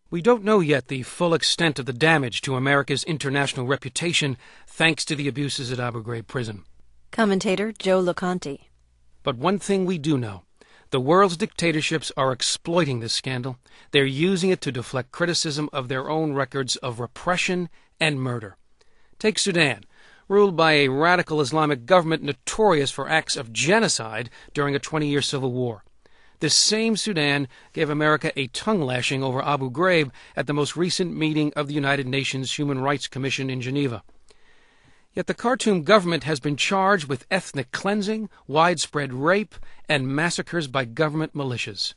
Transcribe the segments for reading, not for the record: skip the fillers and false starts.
We don't know yet the full extent of the damage to America's international reputation thanks to the abuses at Abu Ghraib prison. Commentator Joe LoConte. But one thing we do know. The world's dictatorships are exploiting this scandal. They're using it to deflect criticism of their own records of repression and murder. Take Sudan, ruled by a radical Islamic government notorious for acts of genocide during a 20-year civil war. This same Sudan gave America a tongue-lashing over Abu Ghraib at the most recent meeting of the United Nations Human Rights Commission in Geneva. Yet the Khartoum government has been charged with ethnic cleansing, widespread rape, and massacres by government militias.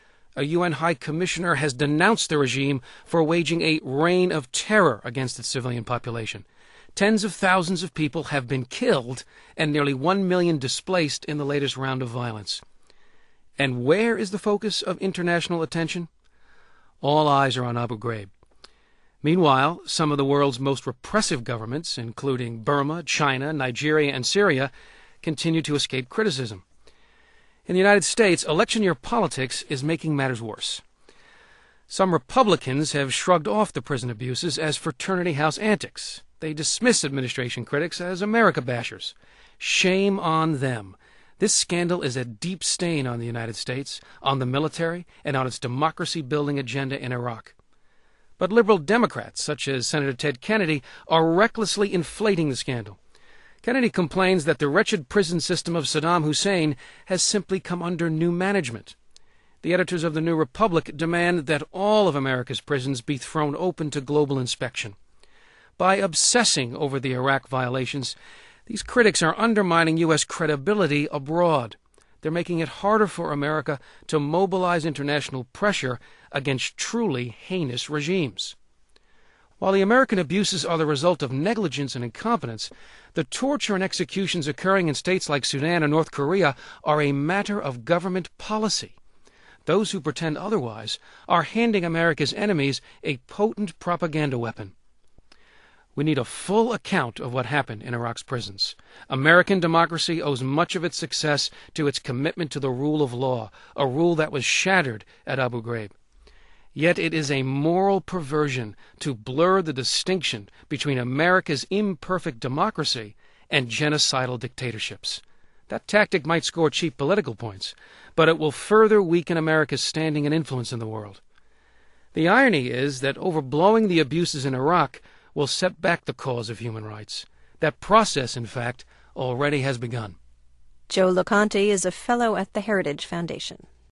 A UN High Commissioner has denounced the regime for waging a reign of terror against its civilian population. Tens of thousands of people have been killed and nearly 1 million displaced in the latest round of violence. And where is the focus of international attention? All eyes are on Abu Ghraib. Meanwhile, some of the world's most repressive governments, including Burma, China, Nigeria, and Syria, continue to escape criticism. In the United States, election year politics is making matters worse. Some Republicans have shrugged off the prison abuses as fraternity house antics. They dismiss administration critics as America bashers. Shame on them. This scandal is a deep stain on the United States, on the military, and on its democracy-building agenda in Iraq. But liberal Democrats, such as Senator Ted Kennedy, are recklessly inflating the scandal. Kennedy complains that the wretched prison system of Saddam Hussein has simply come under new management. The editors of the New Republic demand that all of America's prisons be thrown open to global inspection. By obsessing over the Iraq violations, these critics are undermining U.S. credibility abroad. They're making it harder for America to mobilize international pressure against truly heinous regimes. While the American abuses are the result of negligence and incompetence, the torture and executions occurring in states like Sudan and North Korea are a matter of government policy. Those who pretend otherwise are handing America's enemies a potent propaganda weapon. We need a full account of what happened in Iraq's prisons. American democracy owes much of its success to its commitment to the rule of law, a rule that was shattered at Abu Ghraib. Yet it is a moral perversion to blur the distinction between America's imperfect democracy and genocidal dictatorships. That tactic might score cheap political points, but it will further weaken America's standing and influence in the world. The irony is that overblowing the abuses in Iraq will set back the cause of human rights. That process, in fact, already has begun. Joe LoConte is a fellow at the Heritage Foundation.